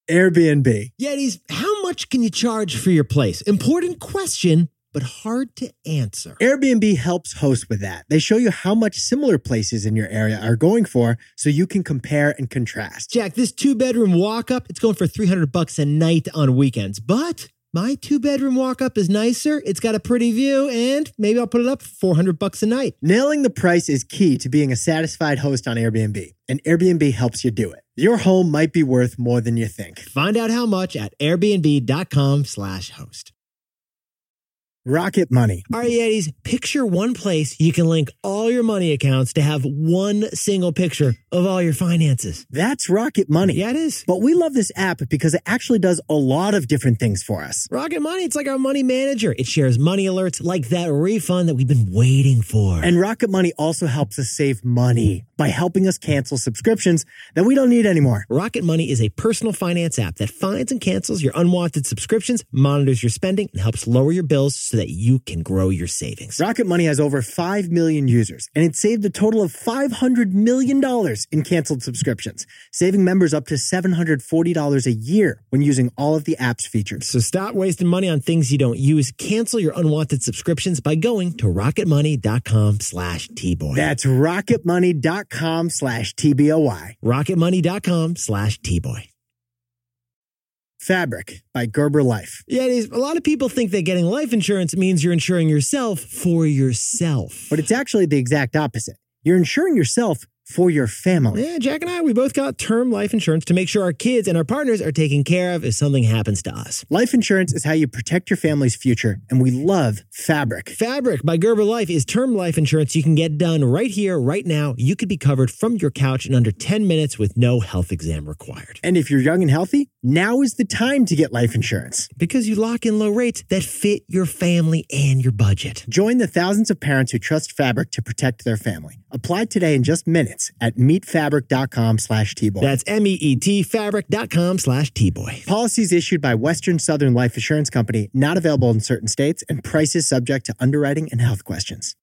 Airbnb. Yetis, how much can you charge for your place? Important question, but hard to answer. Airbnb helps host with that. They show you how much similar places in your area are going for so you can compare and contrast. Jack, this 2-bedroom walk-up, it's going for $300 a night on weekends. But my 2-bedroom walk-up is nicer, it's got a pretty view, and maybe I'll put it up for $400 a night. Nailing the price is key to being a satisfied host on Airbnb, and Airbnb helps you do it. Your home might be worth more than you think. Find out how much at airbnb.com/host. Rocket Money. All right, Yetis, picture one place you can link all your money accounts to have one single picture of all your finances. That's Rocket Money. Yeah, it is. But we love this app because it actually does a lot of different things for us. Rocket Money, it's like our money manager. It shares money alerts like that refund that we've been waiting for. And Rocket Money also helps us save money by helping us cancel subscriptions that we don't need anymore. Rocket Money is a personal finance app that finds and cancels your unwanted subscriptions, monitors your spending, and helps lower your bills so that you can grow your savings. Rocket Money has over 5 million users, and it saved a total of $500 million in canceled subscriptions, saving members up to $740 a year when using all of the app's features. So stop wasting money on things you don't use. Cancel your unwanted subscriptions by going to rocketmoney.com/TBoy. That's rocketmoney.com/TBOY. rocketmoney.com/TBoy. Fabric by Gerber Life. Yeah, a lot of people think that getting life insurance means you're insuring yourself for yourself. But it's actually the exact opposite. You're insuring yourself for your family. Yeah, Jack and I, we both got term life insurance to make sure our kids and our partners are taken care of if something happens to us. Life insurance is how you protect your family's future, and we love Fabric. Fabric by Gerber Life is term life insurance you can get done right here, right now. You could be covered from your couch in under 10 minutes with no health exam required. And if you're young and healthy, now is the time to get life insurance. Because you lock in low rates that fit your family and your budget. Join the thousands of parents who trust Fabric to protect their family. Apply today in just minutes at meetfabric.com/TBoy. That's MEET fabric.com/TBoy. Policies issued by Western Southern Life Assurance Company, not available in certain states, and prices subject to underwriting and health questions.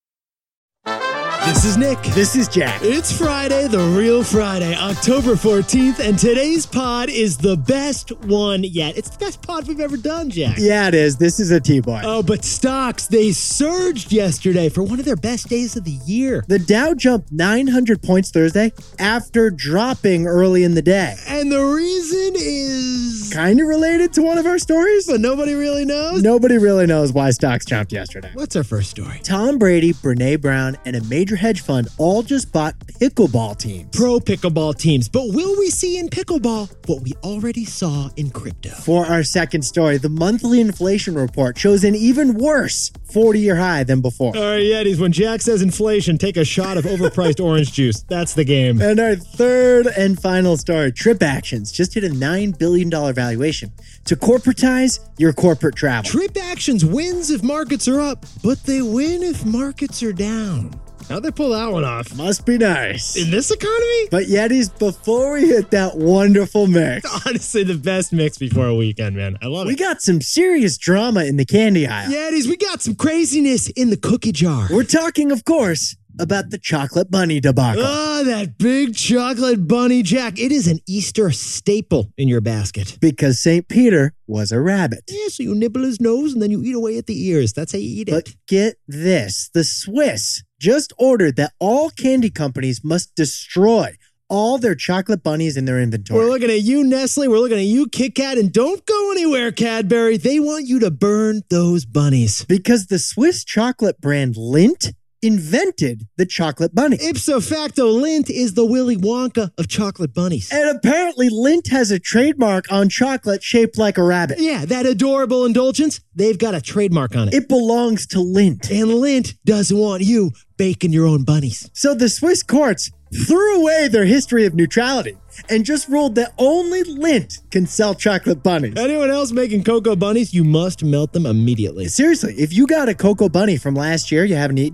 This is Nick. This is Jack. It's Friday, the real Friday, October 14th, and today's pod is the best one yet. It's the best pod we've ever done, Jack. Yeah, it is. This is a T-Boy. Oh, but stocks, they surged yesterday for one of their best days of the year. The Dow jumped 900 points Thursday after dropping early in the day. And the reason is kind of related to one of our stories, but nobody really knows. Nobody really knows why stocks jumped yesterday. What's our first story? Tom Brady, Brene Brown, and a major hedge fund all just bought pickleball teams. Pro pickleball teams. But will we see in pickleball what we already saw in crypto? For our second story, the monthly inflation report shows an even worse 40-year high than before. All right, Yetis, when Jack says inflation, take a shot of overpriced orange juice. That's the game. And our third and final story, Trip Actions just hit a $9 billion valuation to corporatize your corporate travel. Trip Actions wins if markets are up, but they win if markets are down. How'd they pull that one off? Must be nice. In this economy? But Yetis, before we hit that wonderful mix. Honestly, the best mix before a weekend, man. I love it. We got some serious drama in the candy aisle. Yetis, we got some craziness in the cookie jar. We're talking, of course, about the chocolate bunny debacle. Oh, that big chocolate bunny, Jack. It is an Easter staple in your basket. Because St. Peter was a rabbit. Yeah, so you nibble his nose and then you eat away at the ears. That's how you eat it. But get this. The Swiss just ordered that all candy companies must destroy all their chocolate bunnies in their inventory. We're looking at you, Nestle. We're looking at you, Kit Kat. And don't go anywhere, Cadbury. They want you to burn those bunnies. Because the Swiss chocolate brand Lindt invented the chocolate bunny. Ipso facto, Lindt is the Willy Wonka of chocolate bunnies. And apparently Lindt has a trademark on chocolate shaped like a rabbit. Yeah, that adorable indulgence, they've got a trademark on it. It belongs to Lindt. And Lindt doesn't want you baking your own bunnies. So the Swiss courts threw away their history of neutrality and just ruled that only Lindt can sell chocolate bunnies. Anyone else making cocoa bunnies, you must melt them immediately. Seriously, if you got a cocoa bunny from last year you haven't eaten yet,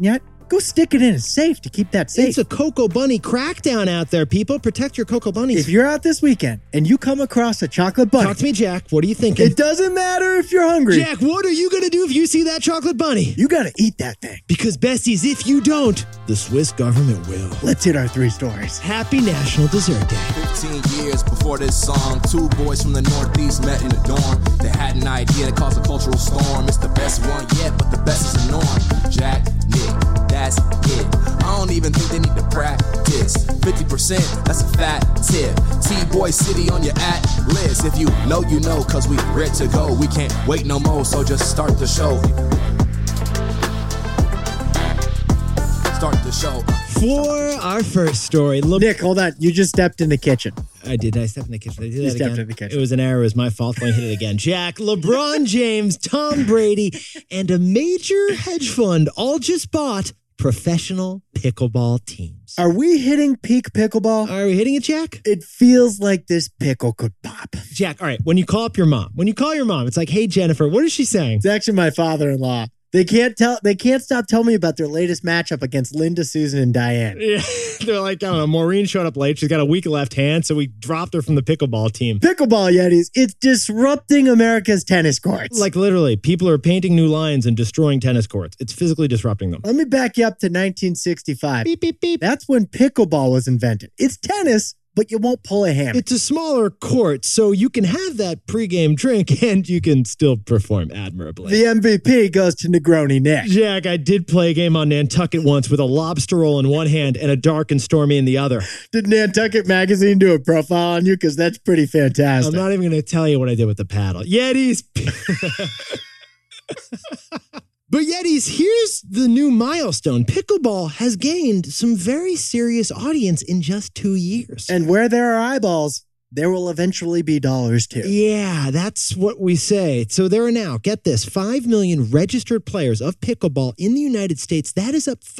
go stick it in a safe to keep that safe. It's a Cocoa Bunny crackdown out there, people. Protect your Cocoa Bunnies. If you're out this weekend and you come across a chocolate bunny... Talk to me, Jack. What are you thinking? It doesn't matter if you're hungry. Jack, what are you going to do if you see that chocolate bunny? You got to eat that thing. Because, besties, if you don't, the Swiss government will. Let's hit our 3 stories. Happy National Dessert Day. 15 years before this song, 2 boys from the Northeast met in a dorm. They had an idea that caused a cultural storm. It's the best one yet, but the best is the norm. Jack, Nick, that's it. I don't even think they need to practice. 50%, that's a fat tip. T-Boy City on your at-list. If you know, cause we ready to go. We can't wait no more, so just start the show. Start the show. For our first story, Nick, hold on. You just stepped in the kitchen. I did. I stepped in the kitchen. I did You that stepped again. in the kitchen. It was an error. It was my fault. Let me hit it again. Jack, LeBron James, Tom Brady, and a major hedge fund all just bought professional pickleball teams. Are we hitting peak pickleball? Are we hitting it, Jack? It feels like this pickle could pop. Jack, all right. When you call up your mom, it's like, hey, Jennifer, what is she saying? It's actually my father-in-law. They can't stop telling me about their latest matchup against Linda, Susan, and Diane. Yeah, they're like, I don't know, Maureen showed up late. She's got a weak left hand, so we dropped her from the pickleball team. Pickleball, Yetis, it's disrupting America's tennis courts. Like literally, people are painting new lines and destroying tennis courts. It's physically disrupting them. Let me back you up to 1965. Beep, beep, beep. That's when pickleball was invented. It's tennis, but you won't pull a hammer. It's a smaller court, so you can have that pregame drink and you can still perform admirably. The MVP goes to Negroni Nick. Jack, I did play a game on Nantucket once with a lobster roll in one hand and a dark and stormy in the other. Did Nantucket Magazine do a profile on you? Because that's pretty fantastic. I'm not even going to tell you what I did with the paddle. Yetis! But Yetis, here's the new milestone. Pickleball has gained some very serious audience in just 2 years. And where there are eyeballs, there will eventually be dollars too. Yeah, that's what we say. So there are now, get this, 5 million registered players of pickleball in the United States. That is up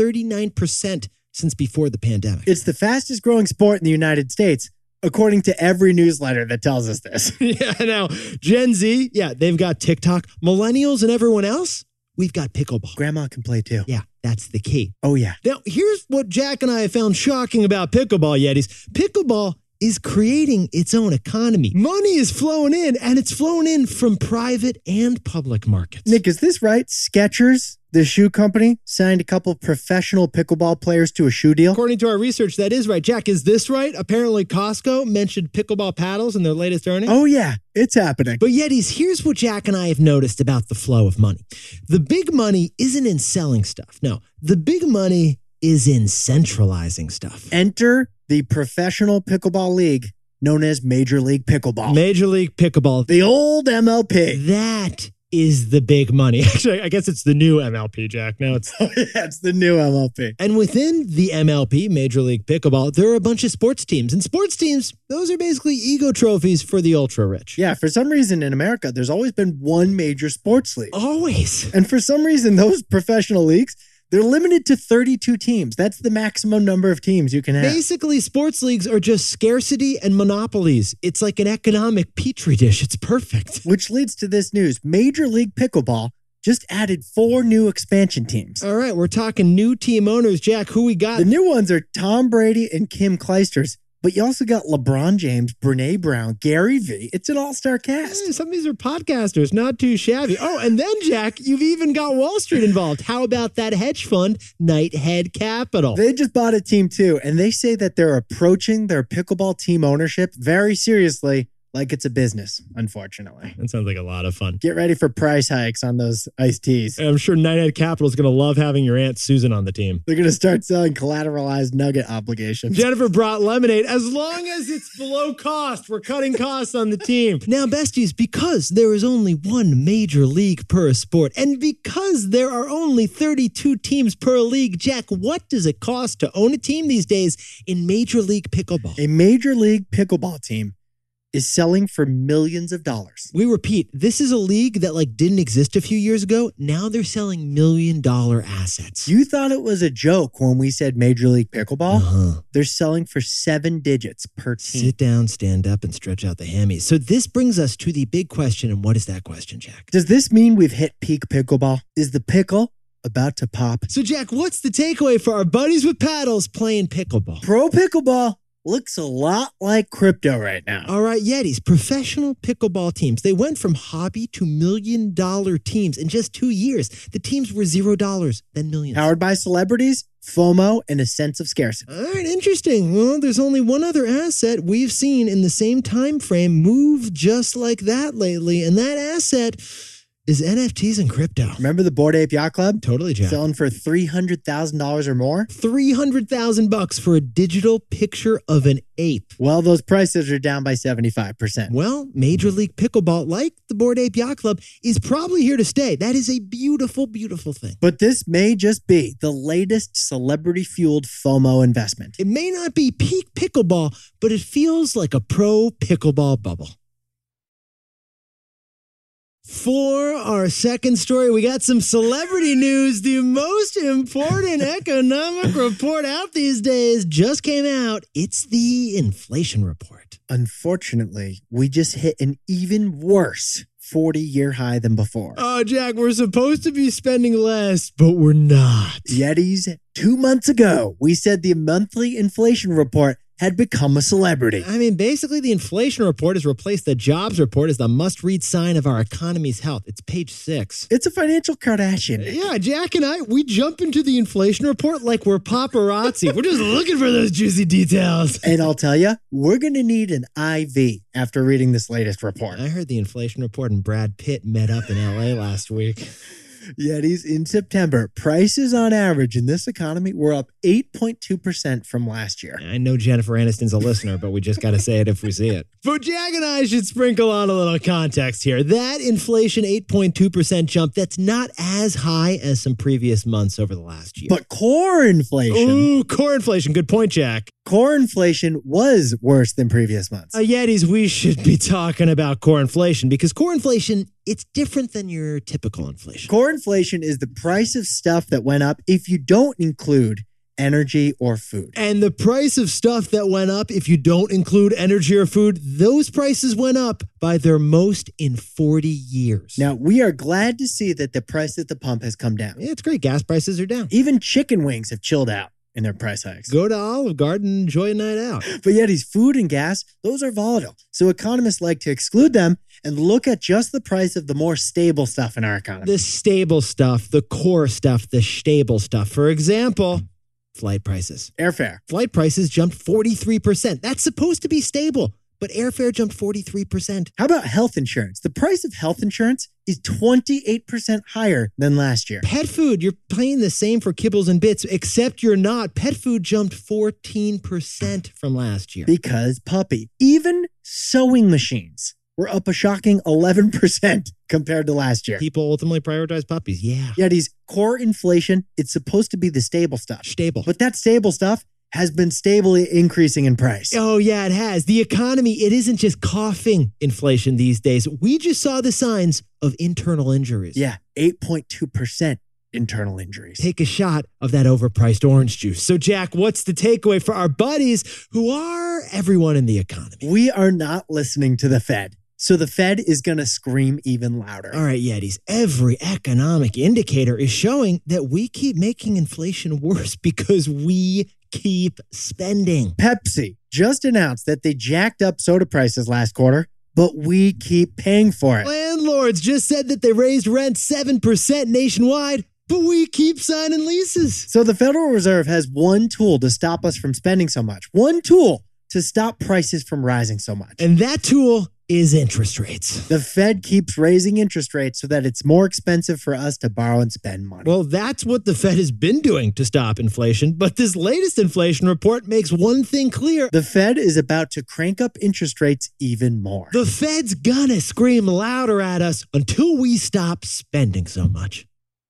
39% since before the pandemic. It's the fastest growing sport in the United States, according to every newsletter that tells us this. Yeah, now, Gen Z, yeah, they've got TikTok. Millennials and everyone else, we've got pickleball. Grandma can play too. Yeah, that's the key. Oh, yeah. Now, here's what Jack and I have found shocking about pickleball, Yetis. Pickleball is creating its own economy. Money is flowing in, and it's flowing in from private and public markets. Nick, is this right? Skechers, the shoe company, signed a couple professional pickleball players to a shoe deal? According to our research, that is right. Jack, is this right? Apparently, Costco mentioned pickleball paddles in their latest earnings. Oh, yeah. It's happening. But Yetis, here's what Jack and I have noticed about the flow of money. The big money isn't in selling stuff. No, the big money is in centralizing stuff. Enter the professional pickleball league known as Major League Pickleball. Major League Pickleball. The old MLP. That is the big money. Actually, I guess it's the new MLP, Jack. Now it's... Oh, yeah, it's the new MLP. And within the MLP, Major League Pickleball, there are a bunch of sports teams. And sports teams, those are basically ego trophies for the ultra-rich. Yeah, for some reason in America, there's always been one major sports league. Always. And for some reason, those professional leagues, they're limited to 32 teams. That's the maximum number of teams you can have. Basically, sports leagues are just scarcity and monopolies. It's like an economic petri dish. It's perfect. Which leads to this news. Major League Pickleball just added 4 new expansion teams. All right, we're talking new team owners. Jack, who we got? The new ones are Tom Brady and Kim Clijsters. But you also got LeBron James, Brene Brown, Gary Vee. It's an all-star cast. Some of these are podcasters, not too shabby. Oh, and then, Jack, you've even got Wall Street involved. How about that hedge fund, Knighthead Capital? They just bought a team too, and they say that they're approaching their pickleball team ownership very seriously, like it's a business, unfortunately. That sounds like a lot of fun. Get ready for price hikes on those iced teas. I'm sure Knighthead Capital is going to love having your Aunt Susan on the team. They're going to start selling collateralized nugget obligations. Jennifer brought lemonade. As long as it's below cost, we're cutting costs on the team. Now, besties, because there is only one major league per sport, and because there are only 32 teams per league, Jack, what does it cost to own a team these days in Major League Pickleball? A Major League Pickleball team is selling for millions of dollars. We repeat, this is a league that didn't exist a few years ago. Now they're selling $1 million assets. You thought it was a joke when we said Major League Pickleball? Uh-huh. They're selling for 7 digits per team. Sit down, stand up, and stretch out the hammies. So this brings us to the big question, and what is that question, Jack? Does this mean we've hit peak pickleball? Is the pickle about to pop. So, Jack, what's the takeaway for our buddies with paddles playing pickleball? Pro pickleball looks a lot like crypto right now. All right, Yetis, professional pickleball teams. They went from hobby to $1 million teams in just 2 years. The teams were $0, then millions. Powered by celebrities, FOMO, and a sense of scarcity. All right, interesting. Well, there's only one other asset we've seen in the same time frame move just like that lately, and that asset is NFTs and crypto. Remember the Bored Ape Yacht Club? Totally, Jack. Selling for $300,000 or more? $300,000 for a digital picture of an ape. Well, those prices are down by 75%. Well, Major League Pickleball, like the Bored Ape Yacht Club, is probably here to stay. That is a beautiful, beautiful thing. But this may just be the latest celebrity-fueled FOMO investment. It may not be peak pickleball, but it feels like a pro pickleball bubble. For our second story, we got some celebrity news. The most important economic report out these days just came out. It's the inflation report. Unfortunately, we just hit an even worse 40-year high than before. Oh, Jack, we're supposed to be spending less, but we're not. Yetis, 2 months ago, we said the monthly inflation report had become a celebrity. I mean, basically, the inflation report has replaced the jobs report as the must-read sign of our economy's health. It's page 6. It's a financial Kardashian. Yeah, Jack and I, we jump into the inflation report like we're paparazzi. We're just looking for those juicy details. And I'll tell you, we're going to need an IV after reading this latest report. I heard the inflation report and Brad Pitt met up in L.A. last week. Yetis, in September, prices on average in this economy were up 8.2% from last year. I know Jennifer Aniston's a listener, but we just got to say it if we see it. But Jack and I should sprinkle on a little context here. That inflation 8.2% jump, that's not as high as some previous months over the last year. But core inflation... Ooh, core inflation. Good point, Jack. Core inflation was worse than previous months. Yetis, we should be talking about core inflation because core inflation, it's different than your typical inflation. Core inflation is the price of stuff that went up if you don't include energy or food. And the price of stuff that went up if you don't include energy or food, those prices went up by their most in 40 years. Now, we are glad to see that the price at the pump has come down. Yeah, it's great. Gas prices are down. Even chicken wings have chilled out in their price hikes. Go to Olive Garden and enjoy a night out. But Yetis, food and gas, those are volatile. So economists like to exclude them and look at just the price of the more stable stuff in our economy. The stable stuff, the core stuff, the stable stuff. For example, flight prices. Airfare. Flight prices jumped 43%. That's supposed to be stable, but airfare jumped 43%. How about health insurance? The price of health insurance is 28% higher than last year. Pet food, you're paying the same for kibbles and bits, except you're not. Pet food jumped 14% from last year. Because puppy. Even sewing machines were up a shocking 11% compared to last year. People ultimately prioritize puppies. Yeah. Yetis, core inflation, it's supposed to be the stable stuff. Stable. But that stable stuff has been stably increasing in price. Oh, yeah, it has. The economy, it isn't just coughing inflation these days. We just saw the signs of internal injuries. Yeah, 8.2% internal injuries. Take a shot of that overpriced orange juice. So, Jack, what's the takeaway for our buddies who are everyone in the economy? We are not listening to the Fed. So the Fed is going to scream even louder. All right, Yetis, every economic indicator is showing that we keep making inflation worse because we keep spending. Pepsi just announced that they jacked up soda prices last quarter, but we keep paying for it. Landlords just said that they raised rent 7% nationwide, but we keep signing leases. So the Federal Reserve has one tool to stop us from spending so much. One tool to stop prices from rising so much. And that tool is interest rates. The Fed keeps raising interest rates so that it's more expensive for us to borrow and spend money. Well, that's what the Fed has been doing to stop inflation. But this latest inflation report makes one thing clear. The Fed is about to crank up interest rates even more. The Fed's gonna scream louder at us until we stop spending so much.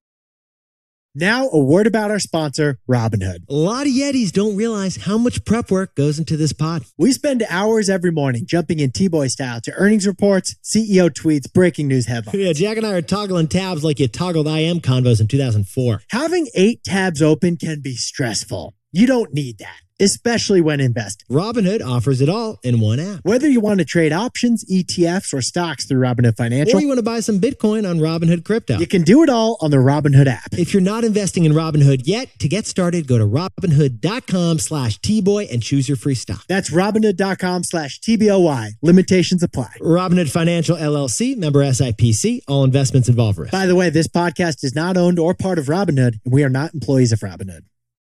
Now, a word about our sponsor, Robinhood. A lot of Yetis don't realize how much prep work goes into this pod. We spend hours every morning jumping in T-Boy style to earnings reports, CEO tweets, breaking news headlines. Yeah, Jack and I are toggling tabs like you toggled IM convos in 2004. Having 8 tabs open can be stressful. You don't need that. especially when investing. Robinhood offers it all in one app. Whether you want to trade options, ETFs, or stocks through Robinhood Financial, Or you want to buy some Bitcoin on Robinhood Crypto. you can do it all on the Robinhood app. If you're not investing in Robinhood yet, to get started, go to Robinhood.com/TBoy and choose your free stock. That's Robinhood.com/TBOY. Limitations apply. Robinhood Financial LLC, member SIPC. All investments involve risk. By the way, this podcast is not owned or part of Robinhood, and we are not employees of Robinhood.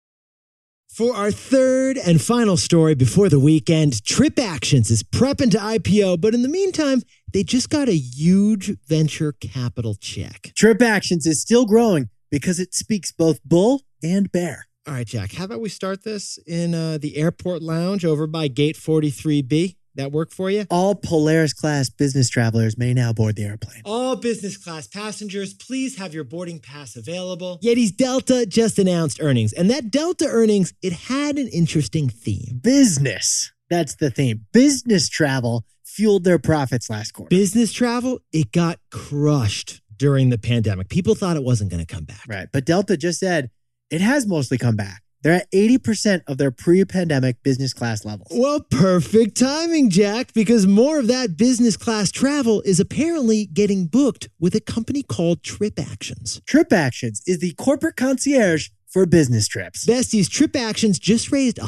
For our third and final story before the weekend, Trip Actions is prepping to IPO, but in the meantime, they just got a huge venture capital check. Trip Actions is still growing because it speaks both bull and bear. All right, Jack, how about we start this in the airport lounge over by Gate 43B? That work for you? All Polaris class business travelers may now board the airplane. All business class passengers, please have your boarding pass available. Yeti's Delta just announced earnings, and that Delta earnings, it had an interesting theme. Business. That's the theme. Business travel fueled their profits last quarter. Business travel, it got crushed during the pandemic. People thought it wasn't going to come back. Right. But Delta just said it has mostly come back. They're at 80% of their pre-pandemic business class levels. Well, perfect timing, Jack, because more of that business class travel is apparently getting booked with a company called Trip Actions. Trip Actions is the corporate concierge for business trips. Besties, Trip Actions just raised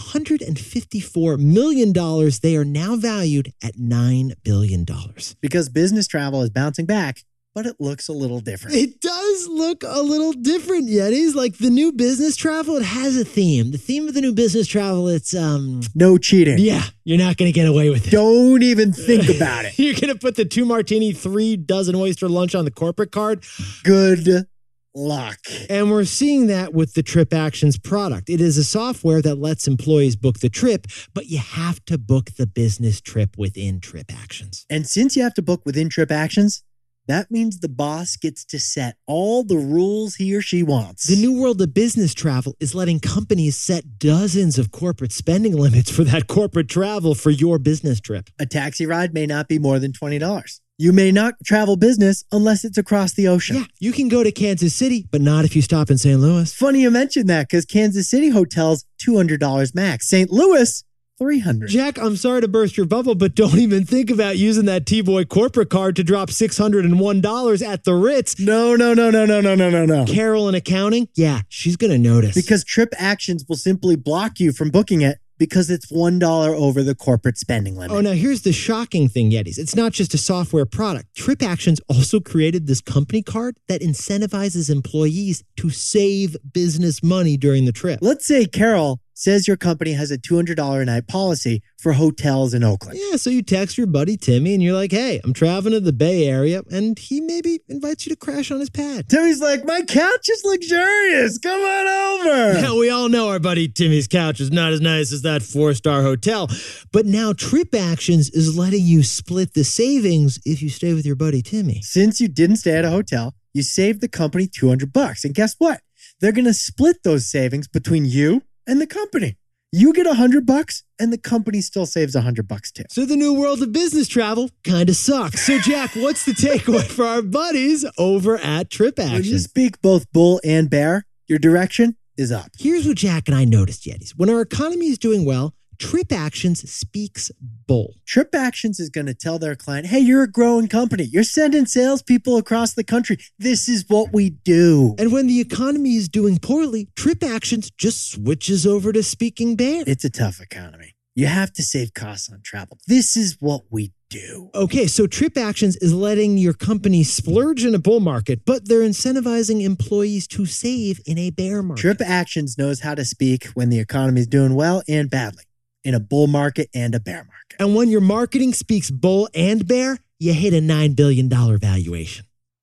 $154 million. They are now valued at $9 billion. Because business travel is bouncing back, but it looks a little different. It does look a little different, Yetis. Like the new business travel, it has a theme. The theme of the new business travel, it's no cheating. Yeah, you're not going to get away with it. Don't even think about it. You're going to put the 2 martini, 3 dozen oyster lunch on the corporate card. Good luck. And we're seeing that with the Trip Actions product. It is a software that lets employees book the trip, but you have to book the business trip within Trip Actions. And since you have to book within Trip Actions, that means the boss gets to set all the rules he or she wants. The new world of business travel is letting companies set dozens of corporate spending limits for that corporate travel for your business trip. A taxi ride may not be more than $20. You may not travel business unless it's across the ocean. Yeah, you can go to Kansas City, but not if you stop in St. Louis. Funny you mentioned that because Kansas City hotels, $200 max. St. Louis, $300. Jack, I'm sorry to burst your bubble, but don't even think about using that T-Boy corporate card to drop $601 at the Ritz. No. Carol in accounting? Yeah, she's going to notice. Because Trip Actions will simply block you from booking it because it's $1 over the corporate spending limit. Oh, now here's the shocking thing, Yetis. It's not just a software product. Trip Actions also created this company card that incentivizes employees to save business money during the trip. Let's say Carol says your company has a $200 a night policy for hotels in Oakland. Yeah, so you text your buddy Timmy and you're like, hey, I'm traveling to the Bay Area, and he maybe invites you to crash on his pad. Timmy's like, my couch is luxurious. Come on over. Yeah, we all know our buddy Timmy's couch is not as nice as that 4-star hotel. But now Trip Actions is letting you split the savings if you stay with your buddy Timmy. Since you didn't stay at a hotel, you saved the company $200. And guess what? They're going to split those savings between you and the company. You get $100 and the company still saves $100 too. So the new world of business travel kind of sucks. So Jack, what's the takeaway for our buddies over at Trip Actions? When you speak both bull and bear, your direction is up. Here's what Jack and I noticed, Yetis. When our economy is doing well, Trip Actions speaks bull. Trip Actions is going to tell their client, hey, you're a growing company. You're sending salespeople across the country. This is what we do. And when the economy is doing poorly, Trip Actions just switches over to speaking bear. It's a tough economy. You have to save costs on travel. This is what we do. Okay, so Trip Actions is letting your company splurge in a bull market, but they're incentivizing employees to save in a bear market. Trip Actions knows how to speak when the economy is doing well and badly, in a bull market and a bear market. And when your marketing speaks bull and bear, you hit a $9 billion valuation.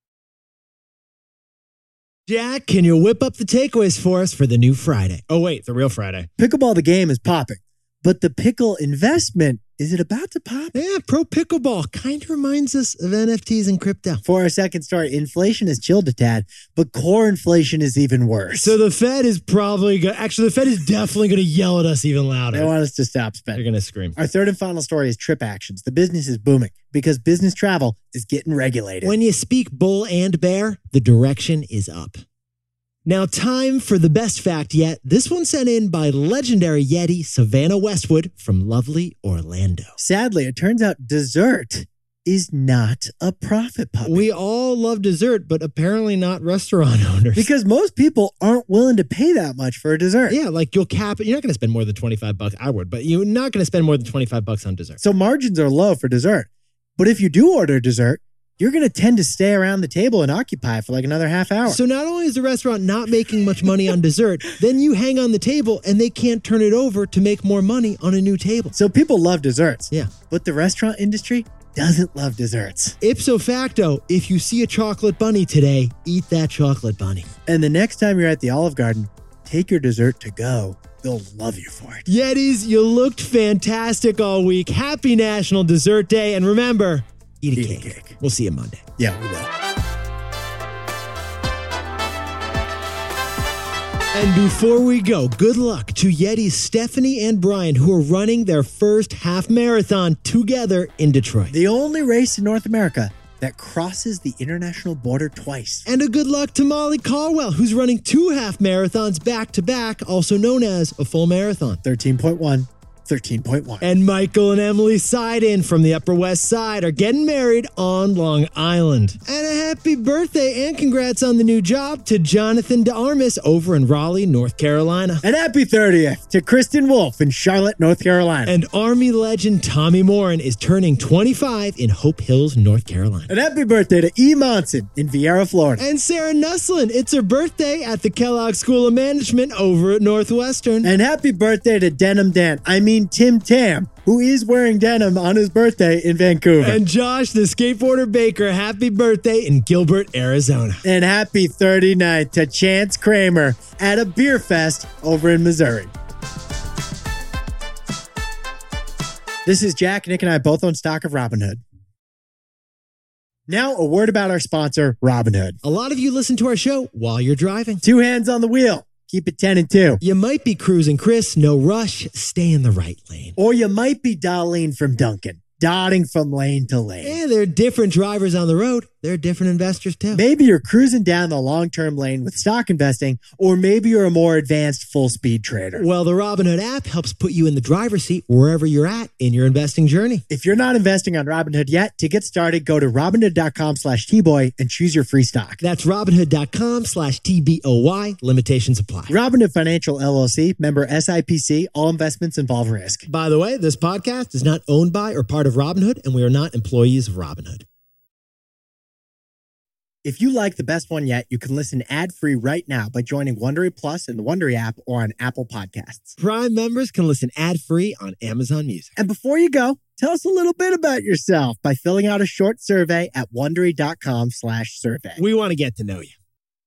Jack, can you whip up the takeaways for us for the new Friday? Oh, wait, the real Friday. Pickleball, the game, is popping. But the pickle investment, is it about to pop? Yeah, pro pickleball kind of reminds us of NFTs and crypto. For our second story, inflation has chilled a tad, but core inflation is even worse. So the Fed is probably going to, actually, the Fed is definitely going to yell at us even louder. They want us to stop They're spending. going to scream. Our third and final story is Trip Actions. The business is booming because business travel is getting regulated. When you speak bull and bear, the direction is up. Now, time for the best fact yet. This one sent in by legendary Yeti Savannah Westwood from lovely Orlando. Sadly, it turns out dessert is not a profit puppy. We all love dessert, but apparently not restaurant owners. Because most people aren't willing to pay that much for a dessert. Yeah, like you'll cap it. You're not going to spend more than $25. I would, but you're not going to spend more than $25 on dessert. So margins are low for dessert. But if you do order dessert, you're going to tend to stay around the table and occupy for like another half hour. So not only is the restaurant not making much money on dessert, then you hang on the table and they can't turn it over to make more money on a new table. So people love desserts. Yeah. But the restaurant industry doesn't love desserts. Ipso facto, if you see a chocolate bunny today, eat that chocolate bunny. And the next time you're at the Olive Garden, take your dessert to go. They'll love you for it. Yetis, you looked fantastic all week. Happy National Dessert Day. And remember, eat a cake. We'll see you Monday. Yeah, we will. And before we go, good luck to Yeti's Stephanie and Brian, who are running their first half marathon together in Detroit. The only race in North America that crosses the international border twice. And a good luck to Molly Caldwell, who's running 2 half marathons back to back, also known as a full marathon. 13.1. 13.1. And Michael and Emily Seiden from the Upper West Side are getting married on Long Island. And a happy birthday and congrats on the new job to Jonathan DeArmas over in Raleigh, North Carolina. And happy 30th to Kristen Wolf in Charlotte, North Carolina. And Army legend Tommy Moran is turning 25 in Hope Hills, North Carolina. And happy birthday to E. Monson in Vieira, Florida. And Sarah Nuslin, it's her birthday at the Kellogg School of Management over at Northwestern. And happy birthday to Denim Dan. Tim Tam, who is wearing denim on his birthday in Vancouver. And Josh, the skateboarder baker, happy birthday in Gilbert, Arizona. And happy 39th to Chance Kramer at a beer fest over in Missouri. This is Jack. Nick and I both own stock of Robinhood. Now, a word about our sponsor, Robinhood. A lot of you listen to our show while you're driving. 2 hands on the wheel. Keep it 10 and 2. You might be cruising, Chris. No rush. Stay in the right lane. Or you might be Darlene from Duncan, dotting from lane to lane. Yeah, there are different drivers on the road. There are different investors too. Maybe you're cruising down the long-term lane with stock investing, or maybe you're a more advanced full-speed trader. Well, the Robinhood app helps put you in the driver's seat wherever you're at in your investing journey. If you're not investing on Robinhood yet, to get started, go to Robinhood.com/TBoy and choose your free stock. That's Robinhood.com/TBOY. Limitations apply. Robinhood Financial LLC, member SIPC. All investments involve risk. By the way, this podcast is not owned by or part of Robinhood, and we are not employees of Robinhood. If you like The Best One Yet, you can listen ad-free right now by joining Wondery Plus in the Wondery app or on Apple Podcasts. Prime members can listen ad-free on Amazon Music. And before you go, tell us a little bit about yourself by filling out a short survey at Wondery.com/survey. We want to get to know you.